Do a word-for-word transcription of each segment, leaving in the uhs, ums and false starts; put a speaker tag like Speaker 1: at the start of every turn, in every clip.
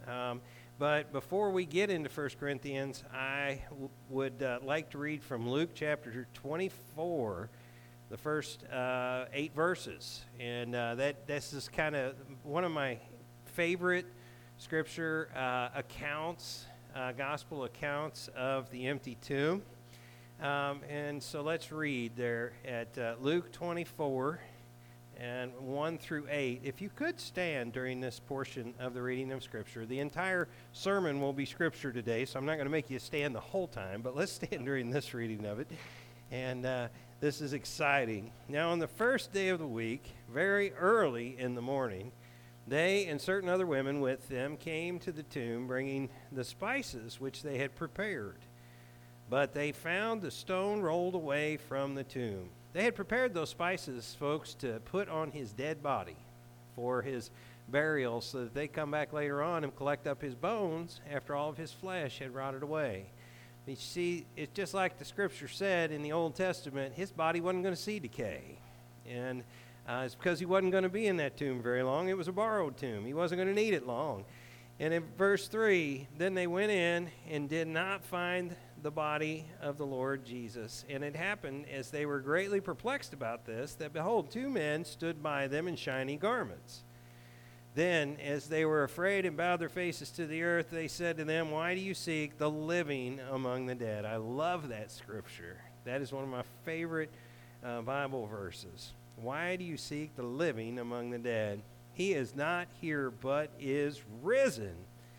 Speaker 1: Um, but before we get into First Corinthians, I w- would uh, like to read from Luke chapter twenty-four, the first uh, eight verses. And uh, that this is kind of one of my favorite scripture uh, accounts, uh, gospel accounts of the empty tomb. Um, and so let's read there at uh, Luke twenty-four and one through eight. If you could stand during this portion of the reading of Scripture. The entire sermon will be Scripture today, so I'm not going to make you stand the whole time, but let's stand during this reading of it. And uh, this is exciting. Now, on the first day of the week, very early in the morning, they and certain other women with them came to the tomb, bringing the spices which they had prepared. But they found the stone rolled away from the tomb. They had prepared those spices, folks, to put on his dead body for his burial so that they come back later on and collect up his bones after all of his flesh had rotted away. You see, it's just like the scripture said in the Old Testament, his body wasn't going to see decay. And uh, it's because he wasn't going to be in that tomb very long. It was a borrowed tomb. He wasn't going to need it long. And in verse three, then they went in and did not find the body of the Lord Jesus. And it happened, as they were greatly perplexed about this, that behold, two men stood by them in shiny garments. Then, as they were afraid and bowed their faces to the earth, they said to them, why do you seek the living among the dead? I love that scripture. That is one of my favorite uh, Bible verses. Why do you seek the living among the dead? He is not here, but is risen.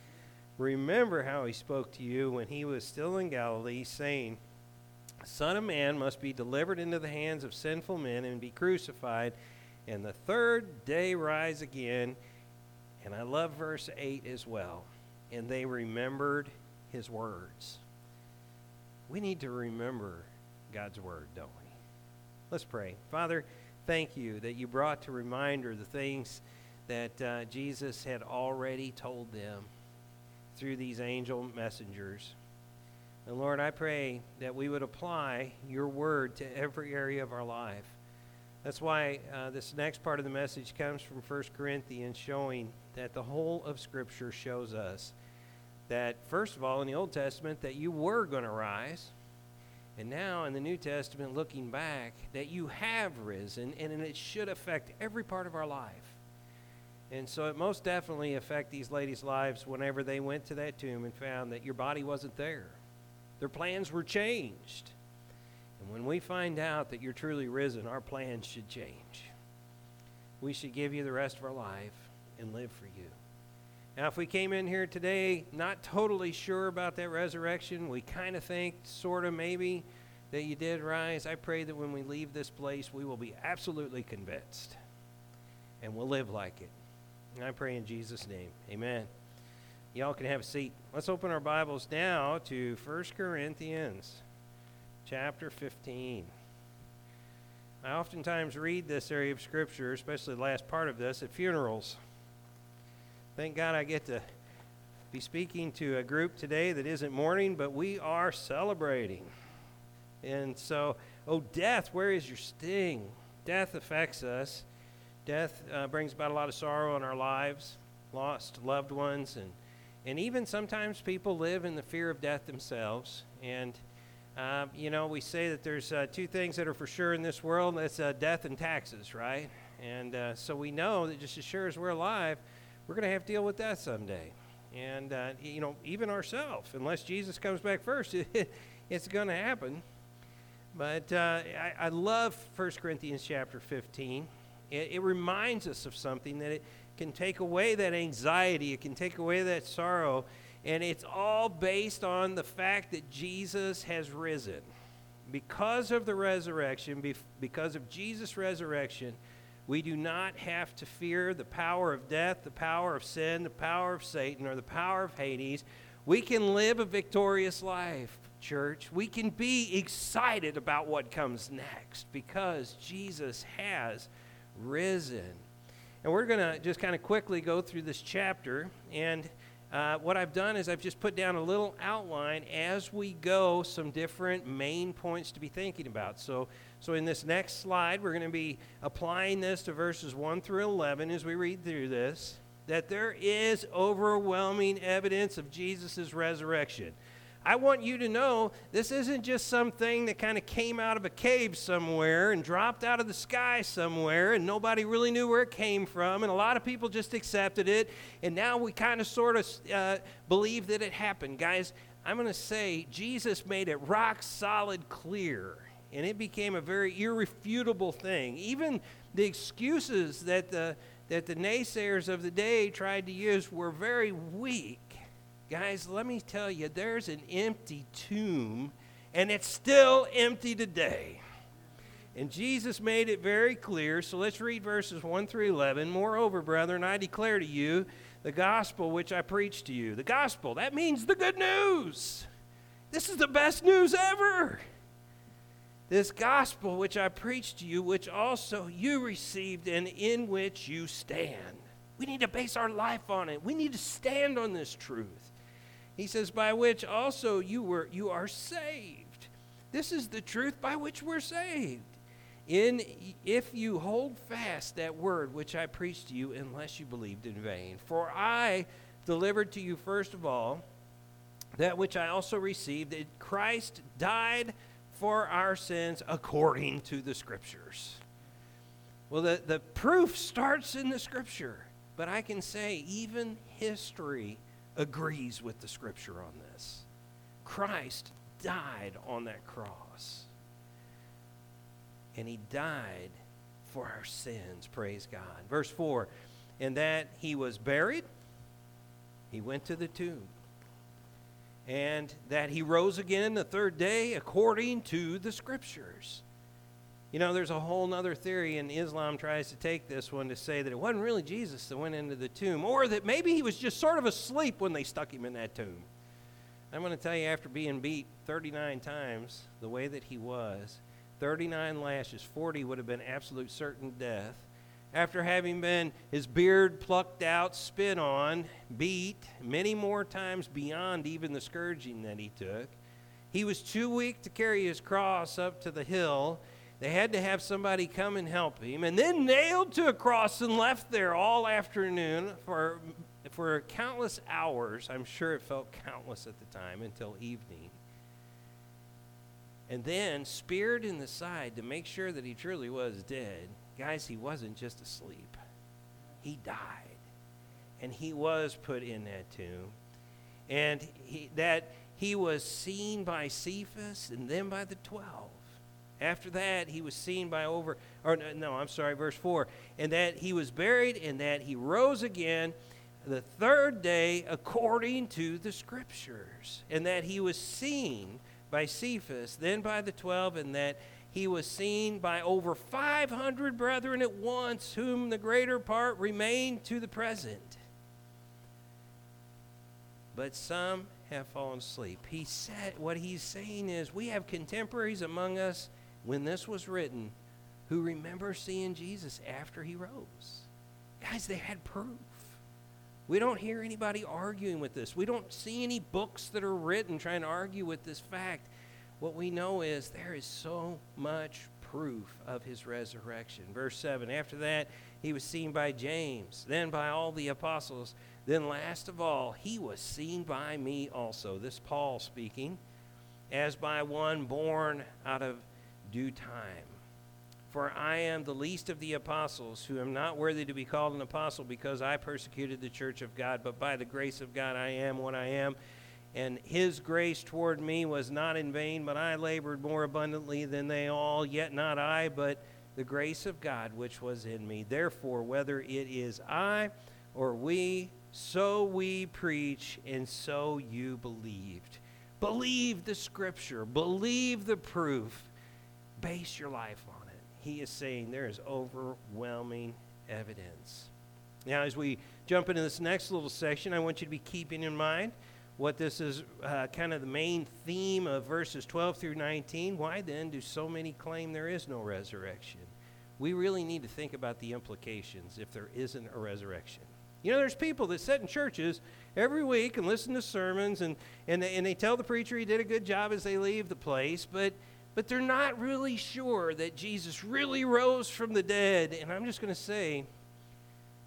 Speaker 1: Remember how he spoke to you when he was still in Galilee, saying, the Son of Man must be delivered into the hands of sinful men and be crucified, and the third day rise again. And I love verse eight as well. And they remembered his words. We need to remember God's word, don't we? Let's pray. Father, thank you that you brought to reminder the things that uh, Jesus had already told them through these angel messengers. And Lord, I pray that we would apply your word to every area of our life. That's why uh, this next part of the message comes from First Corinthians, showing that the whole of Scripture shows us that, first of all, in the Old Testament, that you were going to rise. And now in the New Testament, looking back, that you have risen, and it should affect every part of our life. And so it most definitely affected these ladies' lives whenever they went to that tomb and found that your body wasn't there. Their plans were changed. And when we find out that you're truly risen, our plans should change. We should give you the rest of our life and live for you. Now, if we came in here today not totally sure about that resurrection, we kind of think, sort of maybe, that you did rise, I pray that when we leave this place, we will be absolutely convinced. And we'll live like it. And I pray in Jesus' name. Amen. Y'all can have a seat. Let's open our Bibles now to First Corinthians chapter fifteen. I oftentimes read this area of Scripture, especially the last part of this, at funerals. Thank God I get to be speaking to a group today that isn't mourning, but we are celebrating. And so, oh, death, where is your sting? Death affects us. Death uh, brings about a lot of sorrow in our lives, lost loved ones, and, and even sometimes people live in the fear of death themselves. And, uh, you know, we say that there's uh, two things that are for sure in this world, that's uh, death and taxes, right? And uh, so we know that just as sure as we're alive, we're going to have to deal with death someday. And, uh, you know, even ourselves, unless Jesus comes back first, it, it's going to happen. But uh, I, I love First Corinthians chapter fifteen. It, it reminds us of something that it can take away that anxiety. It can take away that sorrow. And it's all based on the fact that Jesus has risen. Because of the resurrection, because of Jesus' resurrection, we do not have to fear the power of death, the power of sin, the power of Satan, or the power of Hades. We can live a victorious life, church. We can be excited about what comes next because Jesus has risen. And we're going to just kind of quickly go through this chapter. And uh, what I've done is I've just put down a little outline as we go, some different main points to be thinking about. So, so in this next slide, we're going to be applying this to verses one through eleven as we read through this. that there is overwhelming evidence of Jesus' resurrection. I want you to know this isn't just something that kind of came out of a cave somewhere and dropped out of the sky somewhere and nobody really knew where it came from, and a lot of people just accepted it, and now we kind of sort of uh, believe that it happened. Guys, I'm going to say Jesus made it rock solid clear, and it became a very irrefutable thing. Even the excuses that the, that the naysayers of the day tried to use were very weak. Guys, let me tell you, there's an empty tomb, and it's still empty today. And Jesus made it very clear, so let's read verses one through eleven. Moreover, brethren, I declare to you the gospel which I preach to you. The gospel, that means the good news. This is the best news ever. This gospel which I preach to you, which also you received and in which you stand. We need to base our life on it. We need to stand on this truth. He says, by which also you were you are saved. This is the truth by which we're saved. In if you hold fast that word which I preached to you, unless you believed in vain. For I delivered to you first of all that which I also received, that Christ died for our sins according to the Scriptures. Well, the, the proof starts in the Scripture, but I can say even history agrees with the Scripture on this. Christ died on that cross. And he died for our sins, praise God. Verse four, and that he was buried, he went to the tomb. And that he rose again the third day according to the Scriptures. You know, there's a whole other theory, and Islam tries to take this one to say that it wasn't really Jesus that went into the tomb, or that maybe he was just sort of asleep when they stuck him in that tomb. I'm going to tell you, after being beat thirty-nine times the way that he was, thirty-nine lashes, forty would have been absolute certain death. After having been his beard plucked out, spit on, beat many more times beyond even the scourging that he took, he was too weak to carry his cross up to the hill. They had to have somebody come and help him, and then nailed to a cross and left there all afternoon for, for countless hours. I'm sure it felt countless at the time, until evening. And then speared in the side to make sure that he truly was dead. Guys, he wasn't just asleep. He died. And he was put in that tomb. And he, that he was seen by Cephas and then by the twelve. After that, he was seen by over, or no, I'm sorry, verse four. And that he was buried, and that he rose again the third day according to the Scriptures. And that he was seen by Cephas, then by the twelve, and that he was seen by over five hundred brethren at once, whom the greater part remain to the present. But some have fallen asleep. He said, what he's saying is, we have contemporaries among us when this was written who remember seeing Jesus after he rose. Guys, they had proof. We don't hear anybody arguing with this. We don't see any books that are written trying to argue with this fact. What we know is there is so much proof of his resurrection. Verse seven, after that, he was seen by James, then by all the apostles. Then last of all, he was seen by me also. This Paul speaking, as by one born out of due time. For I am the least of the apostles, who am not worthy to be called an apostle, because I persecuted the church of God. But by the grace of God I am what I am. And his grace toward me was not in vain, but I labored more abundantly than they all. Yet not I, but the grace of God which was in me. Therefore, whether it is I or we, so we preach, and so you believed. Believe the Scripture. Believe the proof. Base your life on it. He is saying there is overwhelming evidence. Now, as we jump into this next little section, I want you to be keeping in mind what this is uh, kind of the main theme of verses twelve through nineteen. Why then do so many claim there is no resurrection? We really need to think about the implications if there isn't a resurrection. You know, there's people that sit in churches every week and listen to sermons, and, and, they, and they tell the preacher he did a good job as they leave the place, but But they're not really sure that Jesus really rose from the dead. And I'm just going to say,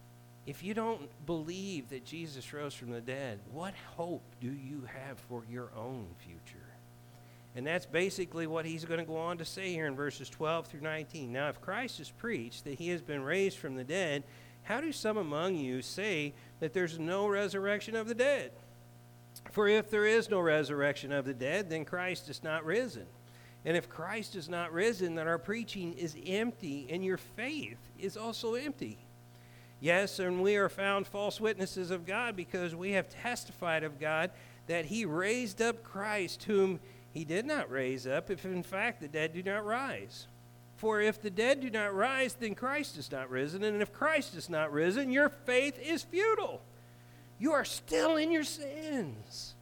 Speaker 1: if you don't believe that Jesus rose from the dead, what hope do you have for your own future? And that's basically what he's going to go on to say here in verses twelve through nineteen. Now, if Christ is preached that he has been raised from the dead, how do some among you say that there's no resurrection of the dead? For if there is no resurrection of the dead, then Christ is not risen. And if Christ is not risen, then our preaching is empty, and your faith is also empty. Yes, and we are found false witnesses of God, because we have testified of God that he raised up Christ, whom he did not raise up, if in fact the dead do not rise. For if the dead do not rise, then Christ is not risen. And if Christ is not risen, your faith is futile. You are still in your sins.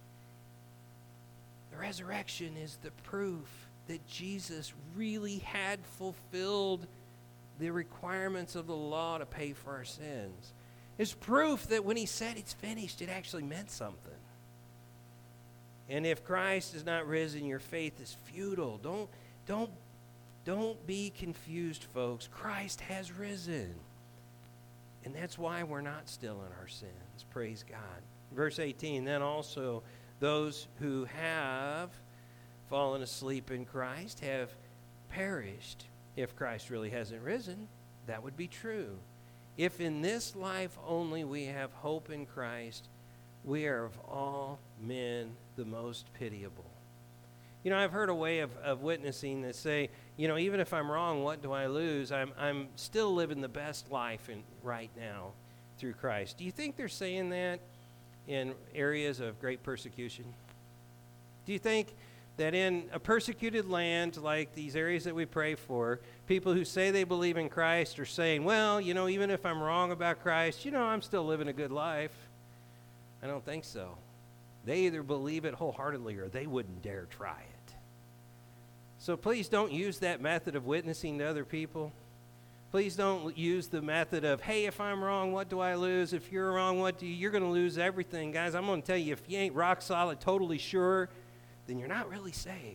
Speaker 1: The resurrection is the proof that Jesus really had fulfilled the requirements of the law to pay for our sins. It's proof that when he said it's finished, it actually meant something. And if Christ is not risen, your faith is futile. Don't, don't, don't be confused, folks. Christ has risen. And that's why we're not still in our sins. Praise God. Verse eighteen, then also those who have fallen asleep in Christ have perished. If Christ really hasn't risen, that would be true. If in this life only we have hope in Christ, we are of all men the most pitiable. You know, I've heard a way of, of witnessing that say, you know, even if I'm wrong, what do I lose? I'm I'm still living the best life in, right now through Christ. Do you think they're saying that in areas of great persecution? Do you think that in a persecuted land like these areas that we pray for, people who say they believe in Christ are saying, well, you know, even if I'm wrong about Christ, you know, I'm still living a good life? I don't think so. They either believe it wholeheartedly or they wouldn't dare try it. So please don't use that method of witnessing to other people. Please don't use the method of, hey, if I'm wrong, what do I lose? If you're wrong, what do you? You're going to lose everything. Guys, I'm going to tell you, if you ain't rock solid, totally sure, then you're not really saved.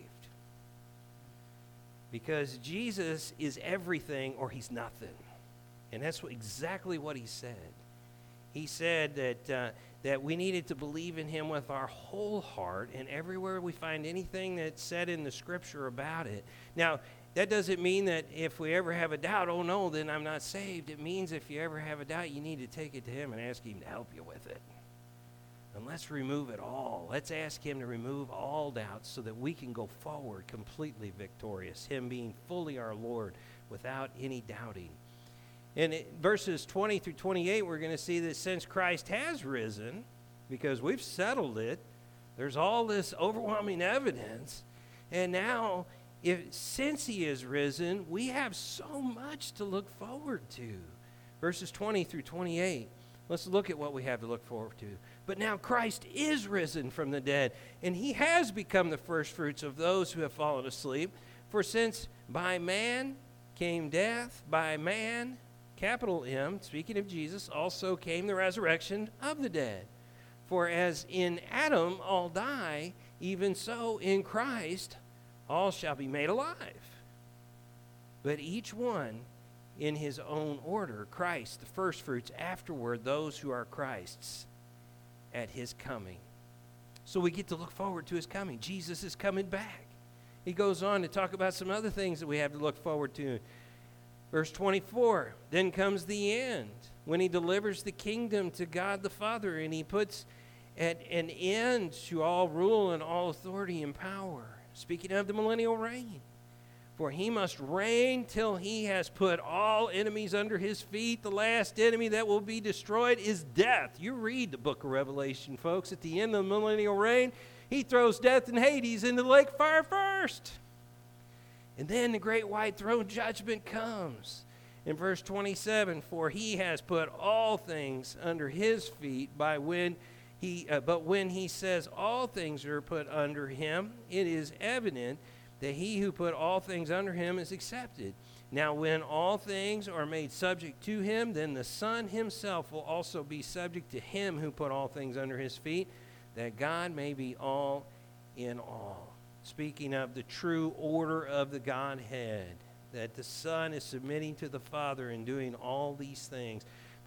Speaker 1: Because Jesus is everything or he's nothing. And that's what, exactly what he said. He said that uh, that we needed to believe in him with our whole heart, and everywhere we find anything that's said in the scripture about it. Now, that doesn't mean that if we ever have a doubt, oh no, then I'm not saved. It means if you ever have a doubt, you need to take it to him and ask him to help you with it. And let's remove it all. Let's ask him to remove all doubts so that we can go forward completely victorious, him being fully our Lord without any doubting. In verses twenty through twenty-eight, we're going to see that since Christ has risen, because we've settled it, there's all this overwhelming evidence. And now, if since he is risen, we have so much to look forward to. Verses twenty through twenty-eight. Let's look at what we have to look forward to. But now Christ is risen from the dead, and he has become the firstfruits of those who have fallen asleep. For since by man came death, by man, capital M, speaking of Jesus, also came the resurrection of the dead. For as in Adam all die, even so in Christ all shall be made alive. But each one in his own order, Christ, the firstfruits, afterward those who are Christ's at his coming. So we get to look forward to his coming. Jesus is coming back. He goes on to talk about some other things that we have to look forward to. Verse twenty-four, then comes the end, when he delivers the kingdom to God the Father, and he puts at an end to all rule and all authority and power. Speaking of the millennial reign. For he must reign till he has put all enemies under his feet. The last enemy that will be destroyed is death. You read the book of Revelation, folks. At the end of the millennial reign, he throws death and Hades into the lake of fire first. And then the great white throne judgment comes. In verse twenty-seven, for he has put all things under his feet by when he, uh, but when he says all things are put under him, it is evident that he who put all things under him is accepted. Now when all things are made subject to him, then the Son himself will also be subject to him who put all things under his feet, that God may be all in all. Speaking of the true order of the Godhead, that the Son is submitting to the Father and doing all these things.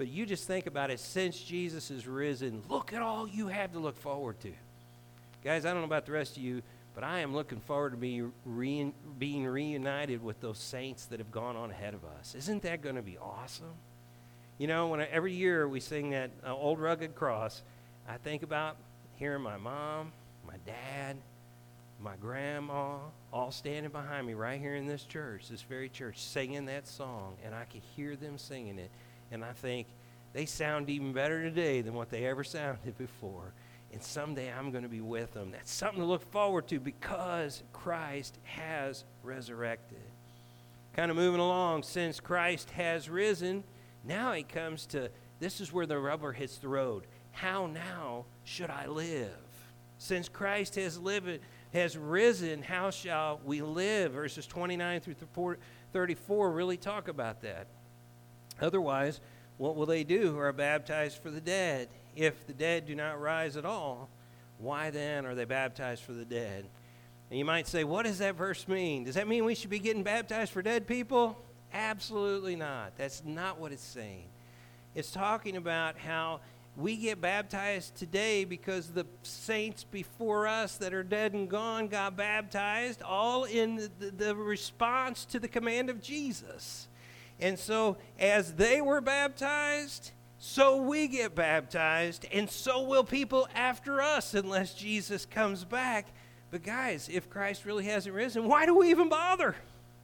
Speaker 1: But you just think about it, since Jesus is risen, look at all you have to look forward to. Guys, I don't know about the rest of you, but I am looking forward to be re- being reunited with those saints that have gone on ahead of us. Isn't that going to be awesome? You know, when I, every year we sing that uh, Old Rugged Cross, I think about hearing my mom, my dad, my grandma, all standing behind me right here in this church, this very church, singing that song, and I can hear them singing it, and I think they sound even better today than what they ever sounded before, and someday I'm going to be with them. That's something to look forward to because Christ has resurrected. Kind of moving along, since Christ has risen, now he comes to, this is where the rubber hits the road. How now should I live? Since Christ has lived, has risen, how shall we live? Verses twenty-nine through thirty-four really talk about that. Otherwise, what will they do who are baptized for the dead? If the dead do not rise at all, why then are they baptized for the dead? And you might say, what does that verse mean? Does that mean we should be getting baptized for dead people? Absolutely not. That's not what it's saying. It's talking about how we get baptized today because the saints before us that are dead and gone got baptized, all in the, the, the response to the command of Jesus. And so as they were baptized, so we get baptized, and so will people after us unless Jesus comes back. But guys, if Christ really hasn't risen, why do we even bother?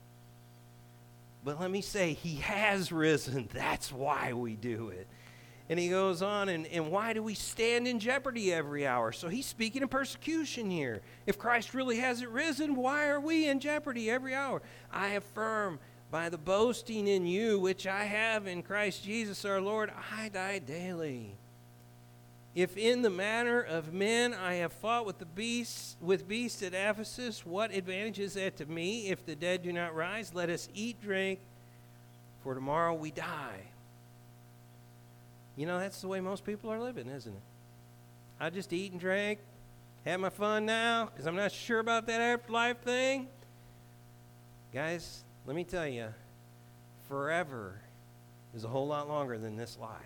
Speaker 1: But let me say, he has risen. That's why we do it. And he goes on, and, and why do we stand in jeopardy every hour? So he's speaking of persecution here. If Christ really hasn't risen, why are we in jeopardy every hour? I affirm by the boasting in you, which I have in Christ Jesus our Lord, I die daily. If in the manner of men I have fought with the beasts, with beasts at Ephesus, what advantage is that to me? If the dead do not rise, let us eat, drink, for tomorrow we die. You know, that's the way most people are living, isn't it? I just eat and drink, have my fun now, because I'm not sure about that afterlife thing. Guys, let me tell you, forever is a whole lot longer than this life.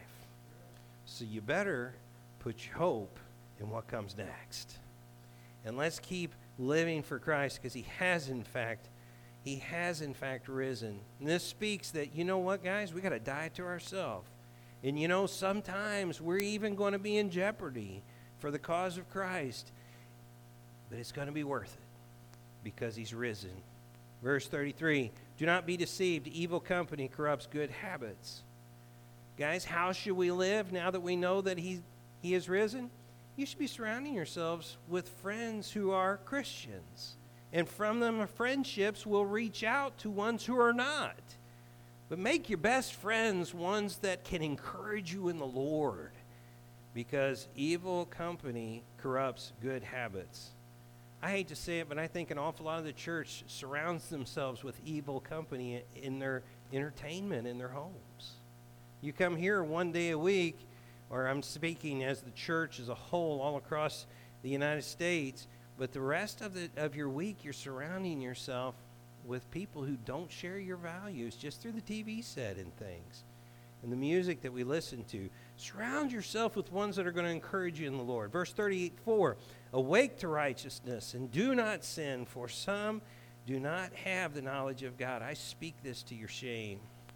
Speaker 1: So you better put your hope in what comes next. And let's keep living for Christ, because he has in fact, he has in fact risen. And this speaks that, you know what, guys, we got to die to ourselves. And you know, sometimes we're even going to be in jeopardy for the cause of Christ. But it's going to be worth it because he's risen. Verse thirty-three, do not be deceived. Evil company corrupts good habits. Guys, how should we live now that we know that he, he is risen? You should be surrounding yourselves with friends who are Christians. And from them, friendships will reach out to ones who are not. But make your best friends ones that can encourage you in the Lord, because evil company corrupts good habits. I hate to say it, but I think an awful lot of the church surrounds themselves with evil company in their entertainment in their homes. You come here one day a week, or I'm speaking as the church as a whole all across the United States, but the rest of the of your week you're surrounding yourself with people who don't share your values just through the T V set and things and the music that we listen to. Surround yourself with ones that are going to encourage you in the Lord. Verse thirty-four, awake to righteousness and do not sin, for some do not have the knowledge of God. I speak this to your shame.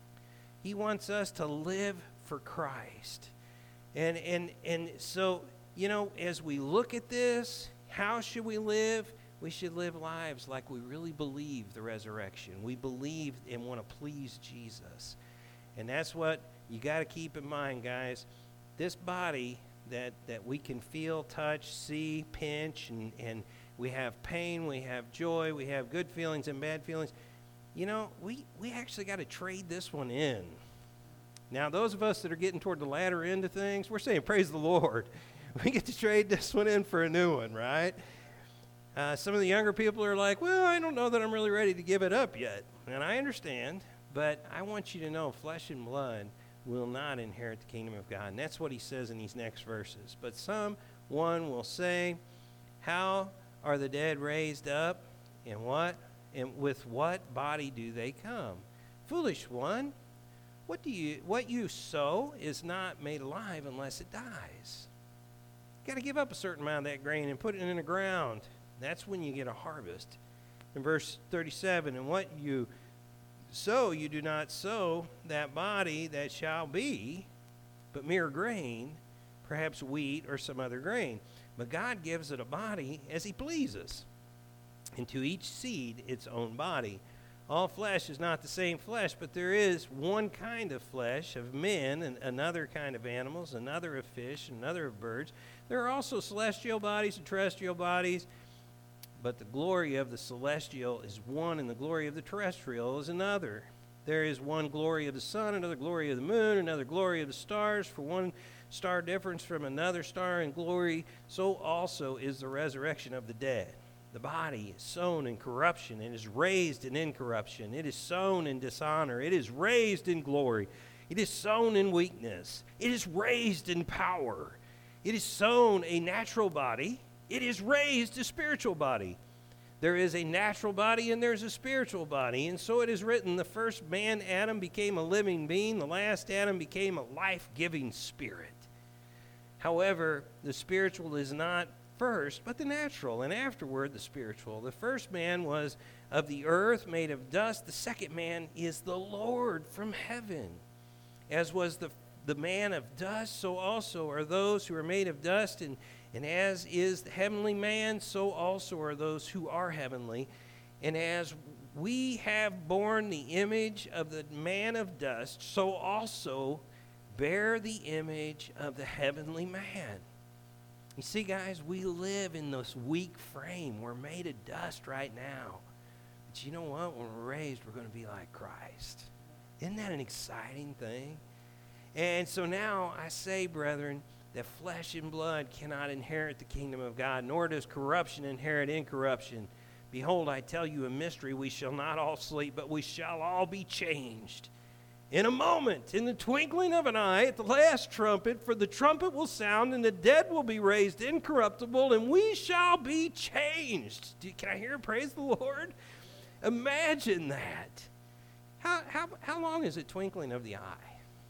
Speaker 1: He wants us to live for Christ. And and and so, you know, as we look at this, how should we live? We should live lives like we really believe the resurrection. We believe and want to please Jesus. And that's what you got to keep in mind, guys. This body that, that we can feel, touch, see, pinch, and, and we have pain, we have joy, we have good feelings and bad feelings. You know, we, we actually got to trade this one in. Now, those of us that are getting toward the latter end of things, we're saying, praise the Lord. We get to trade this one in for a new one, right? Uh, some of the younger people are like, well, I don't know that I'm really ready to give it up yet. And I understand, but I want you to know flesh and blood will not inherit the kingdom of God. And that's what he says in these next verses. But some one will say, how are the dead raised up? And what? And with what body do they come? Foolish one, what do you what you sow is not made alive unless it dies. You got to give up a certain amount of that grain and put it in the ground. That's when you get a harvest. In verse thirty-seven, and what you sow, you do not sow that body that shall be, but mere grain, perhaps wheat or some other grain. But God gives it a body as he pleases, and to each seed its own body. All flesh is not the same flesh, but there is one kind of flesh of men, and another kind of animals, another of fish, another of birds. There are also celestial bodies and terrestrial bodies, but the glory of the celestial is one, and the glory of the terrestrial is another. There is one glory of the sun, another glory of the moon, another glory of the stars. For one star difference from another star in glory, so also is the resurrection of the dead. The body is sown in corruption and is raised in incorruption. It is sown in dishonor. It is raised in glory. It is sown in weakness. It is raised in power. It is sown a natural body. It is raised a spiritual body. There is a natural body and there's a spiritual body. And so it is written, the first man, Adam, became a living being. The last Adam became a life-giving spirit. However, the spiritual is not first, but the natural, and afterward the spiritual. The first man was of the earth, made of dust. The second man is the Lord from heaven. As was the, the man of dust, so also are those who are made of dust, and, and as is the heavenly man, so also are those who are heavenly. And as we have borne the image of the man of dust, so also bear the image of the heavenly man. You see, guys, we live in this weak frame. We're made of dust right now. But you know what? When we're raised, we're going to be like Christ. Isn't that an exciting thing? And so now I say, brethren, that flesh and blood cannot inherit the kingdom of God, nor does corruption inherit incorruption. Behold, I tell you a mystery. We shall not all sleep, but we shall all be changed. In a moment, in the twinkling of an eye, at the last trumpet, for the trumpet will sound, and the dead will be raised incorruptible, and we shall be changed. Do, can I hear praise the Lord? Imagine that. How, how, how long is it twinkling of the eye?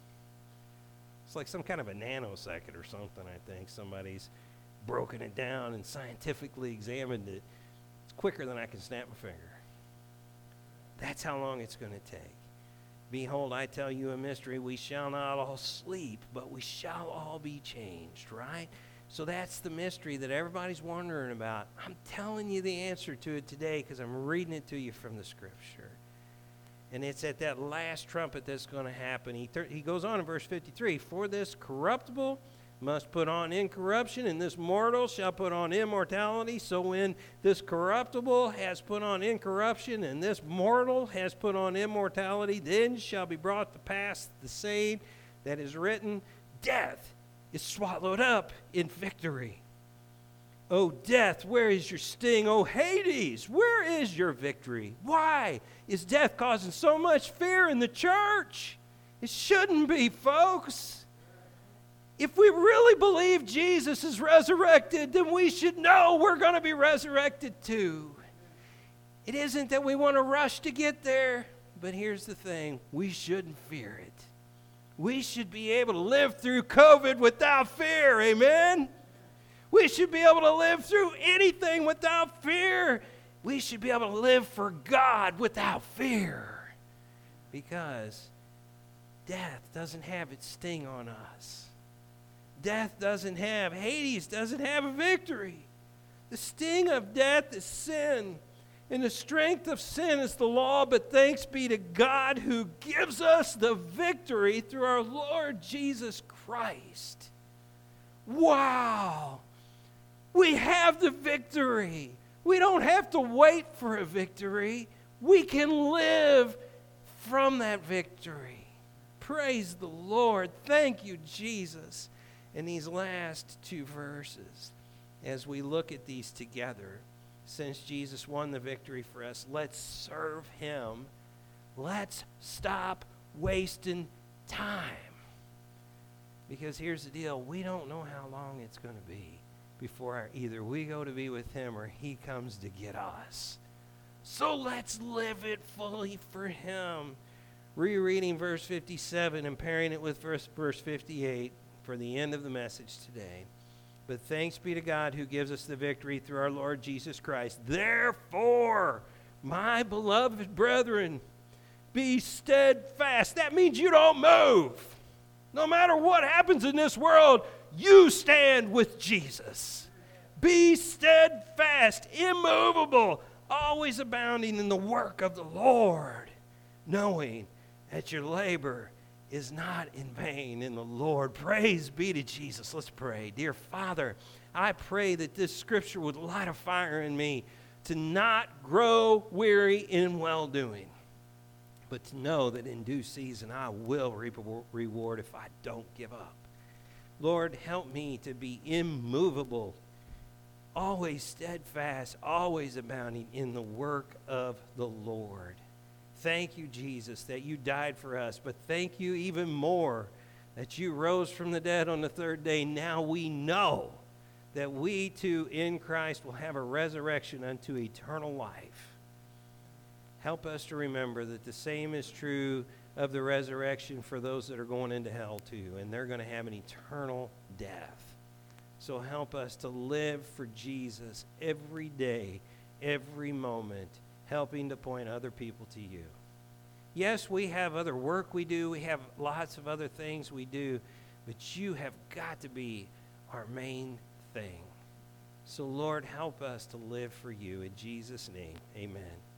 Speaker 1: It's like some kind of a nanosecond or something, I think. Somebody's broken it down and scientifically examined it. It's quicker than I can snap my finger. That's how long it's going to take. Behold, I tell you a mystery. We shall not all sleep, but we shall all be changed, right? So that's the mystery that everybody's wondering about. I'm telling you the answer to it today because I'm reading it to you from the Scripture. And it's at that last trumpet that's going to happen. He, thir- he goes on in verse fifty-three, for this corruptible must put on incorruption, and this mortal shall put on immortality. So when this corruptible has put on incorruption, and this mortal has put on immortality, then shall be brought to pass the saying that is written, death is swallowed up in victory. O death, where is your sting? O Hades, where is your victory? Why is death causing so much fear in the church? It shouldn't be, folks. If we really believe Jesus is resurrected, then we should know we're going to be resurrected too. It isn't that we want to rush to get there, but here's the thing. We shouldn't fear it. We should be able to live through COVID without fear, amen? We should be able to live through anything without fear. We should be able to live for God without fear, because death doesn't have its sting on us. Death doesn't have, Hades doesn't have a victory. The sting of death is sin, and the strength of sin is the law, but thanks be to God who gives us the victory through our Lord Jesus Christ. Wow! We have the victory. We don't have to wait for a victory. We can live from that victory. Praise the Lord. Thank you, Jesus. In these last two verses, as we look at these together, since Jesus won the victory for us, let's serve him. Let's stop wasting time. Because here's the deal, we don't know how long it's going to be before either we go to be with him or he comes to get us. So let's live it fully for him. rereading verse fifty-seven and pairing it with verse, verse fifty-eight for the end of the message today. But thanks be to God who gives us the victory through our Lord Jesus Christ. Therefore, my beloved brethren, be steadfast. That means you don't move. No matter what happens in this world, you stand with Jesus. Be steadfast, immovable, always abounding in the work of the Lord, knowing that your labor is not in vain in the Lord. Praise be to Jesus. Let's pray. Dear Father, I pray that this scripture would light a fire in me to not grow weary in well-doing, but to know that in due season I will reap a reward if I don't give up. Lord, help me to be immovable, always steadfast, always abounding in the work of the Lord. Thank you, Jesus, that you died for us, but thank you even more that you rose from the dead on the third day. Now we know that we too in Christ will have a resurrection unto eternal life. Help us to remember that the same is true of the resurrection for those that are going into hell too, and they're going to have an eternal death. So help us to live for Jesus every day, every moment, helping to point other people to you. Yes, we have other work we do. We have lots of other things we do, but you have got to be our main thing. So, Lord, help us to live for you. In Jesus' name, amen.